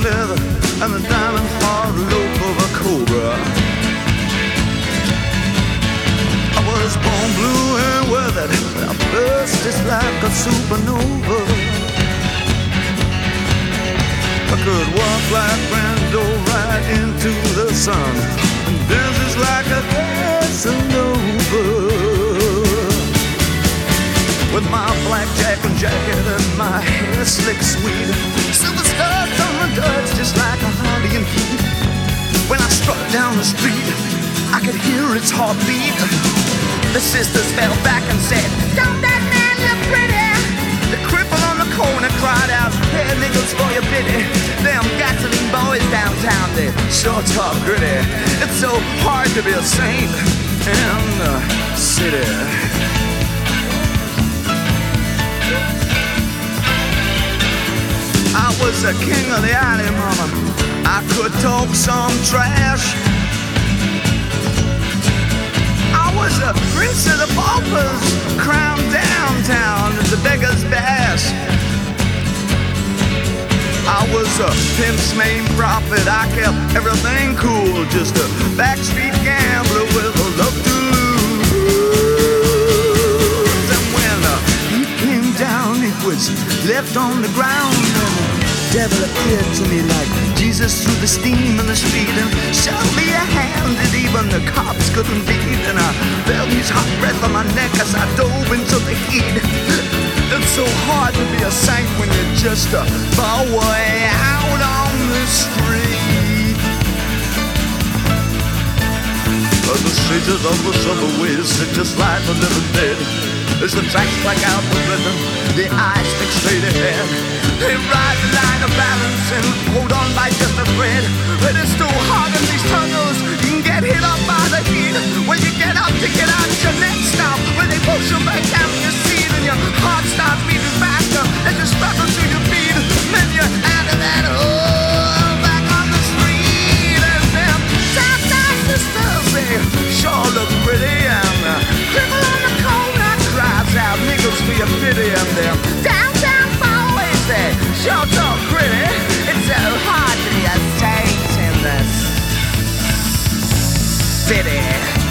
leather and the diamond hard loop of a cobra. I was born blue and weathered, I burst just like a supernova. I could walk like Brando right into the sun and dance just like a Casanova. With my black jacket and my hair slick sweet, silver stars on my duds just like a Harleyan heat. When I struck down the street, I could hear its heartbeat. The sisters fell back and said, "Don't that man look pretty?" The cripple on the corner cried out, "Hey, niggles for your pity." Them gasoline boys downtown, they sure talk gritty. It's so hard to be a saint in the city. I was the king of the alley, mama. I could talk some trash. I was a prince of the paupers, crowned downtown at the Beggar's Bash. I was a pimp's main prophet. I kept everything cool, just a backstreet gambler with a love to lose. And when the heat came down, it was left on the ground. The devil appeared to me like Jesus through the steam in the street and showed me a hand that even the cops couldn't beat. And I felt his hot breath on my neck as I dove into the heat. It's so hard to be a saint when you're just a boy out on the street. But the stages of the subways sit just like the living dead. As the tracks black out the rhythm, the eyes stick straight ahead. They ride the line of balance and hold on by just a thread. But it's too hard in these tunnels, you can get hit up by the heat. When you get up to get out, your neck stop. When they push you back down in your seat and your heart starts beating faster as you struggle to your feet. Then you're out of that hole, back on the street. And them top-notch sisters, they sure look pretty. And the cripple on the corner cries out, "Niggles for your pity." And them downtown boys, they sure talk gritty. It's so hard to be a saint in the city.